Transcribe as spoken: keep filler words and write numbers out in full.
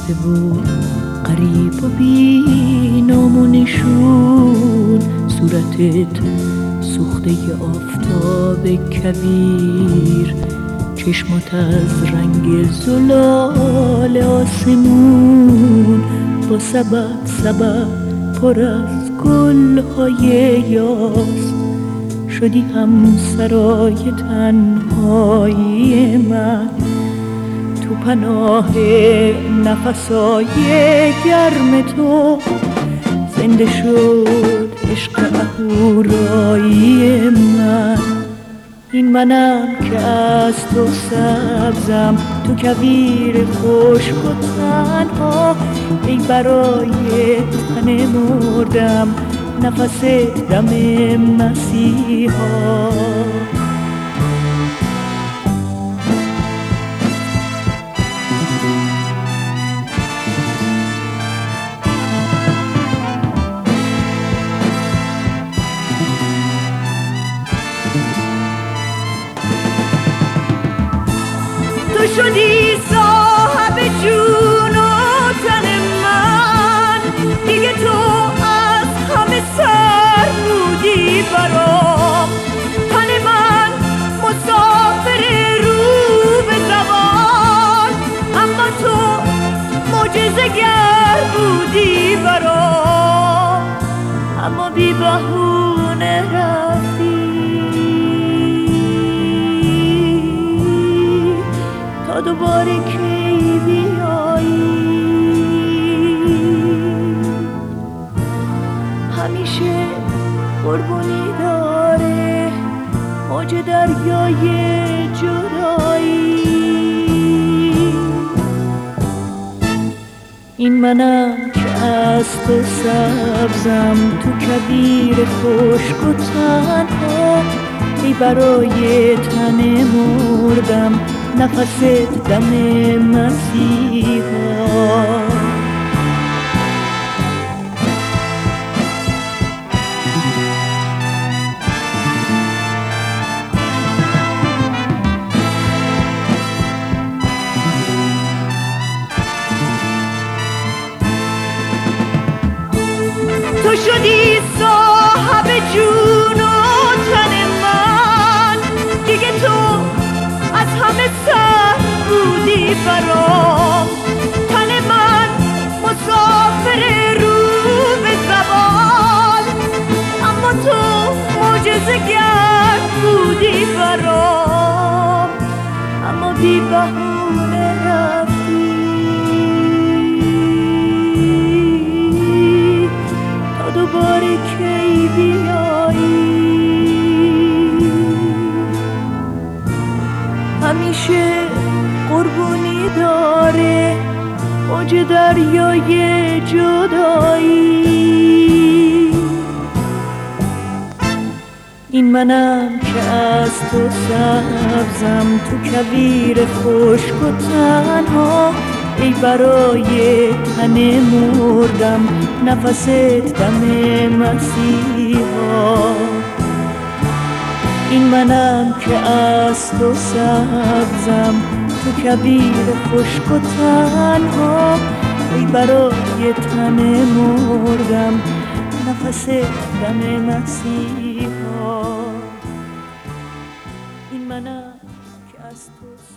خسته بود غریب و بی نام و نشون، صورتت سوخته آفتاب کویر، چشمات از رنگ زلال آسمون، با سبب سبب پر از گلهای یاس، شدی همسرای تنهایی من، تو پناه نفسای گرم تو زنده شد عشق اهورایی من. این منم که از تو سبزم تو کویر خشک و تنها، ای برای تن مردم نفس دم مسیحا. تو شدی صاحب جون و تن من، دیگه تو از همه سر بودی برام، تن من مسافر رو به زوال، اما تو معجزه گر بودی برام، اما بی بهونه رفتی تا دوباره کی بیایی. همیشه قربونی داره موج دریای جدایی. این منم که از تو سبزم تو کویر خشک و تنها، ای برای تن مردم نفس دم مسیحا. تو شدی صاحب جون و تن من، دیگه تو از همه سر بودی برام، تن من مسافر رو به زوال، اما تو معجزه گر بودی برام، اما بی بهونه رفتی تا دوباره کی بیایی. همیشه قربونی داره موج دریای جدایی. این منم که از تو سبزم تو کویر خشک و تنها، ای برای تن مردم نفس دم مسیحا. این منم که از تو سبزم تو کویر خشک و تنها، ای برای تن مردم نفس دم مسیحا. این منم که از تو